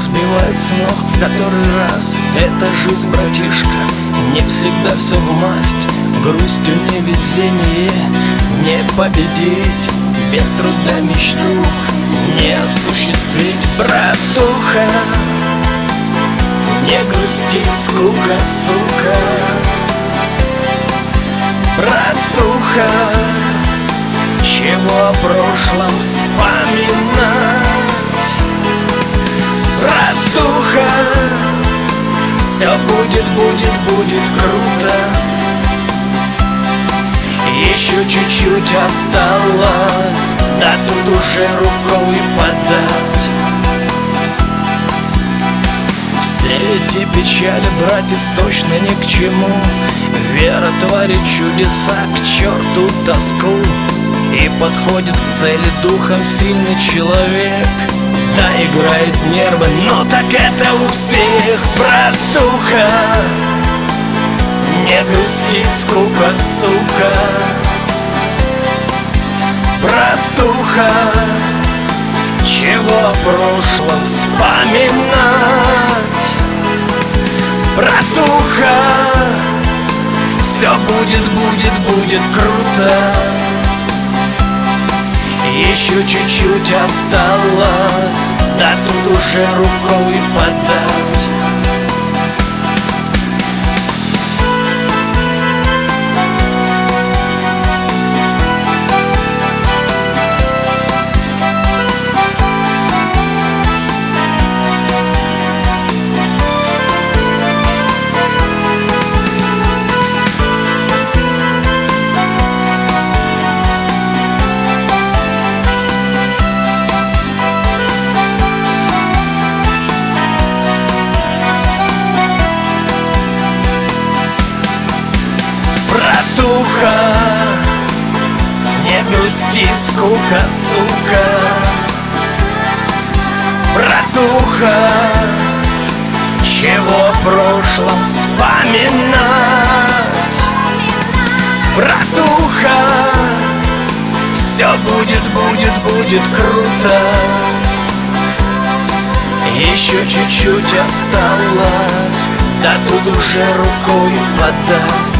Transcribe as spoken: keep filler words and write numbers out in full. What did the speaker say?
сбивает с ног в который раз. Эта жизнь, братишка, не всегда все в масть. Грустью невезение не победить, без труда мечту не осуществить. Братуха, не грусти, скука, сука. Братуха, чего о прошлом вспоминать? Братуха, все будет, будет, будет круто. Еще чуть-чуть осталось, да тут уже рукой подать. Все эти печали, братец, точно ни к чему. Вера творит чудеса, к черту тоску. И подходит к цели духом сильный человек. Да, играет нервы, но так это у всех. Братуха, не грусти, скука, сука. Братуха, чего о прошлом вспоминать? Братуха, все будет, будет, будет круто. Еще чуть-чуть осталось, да тут уже рукой подать. Братуха, не грусти, скука, сука. Братуха, чего о прошлом вспоминать? Братуха, все будет, будет, будет круто. Еще чуть-чуть осталось, да тут уже рукой подать.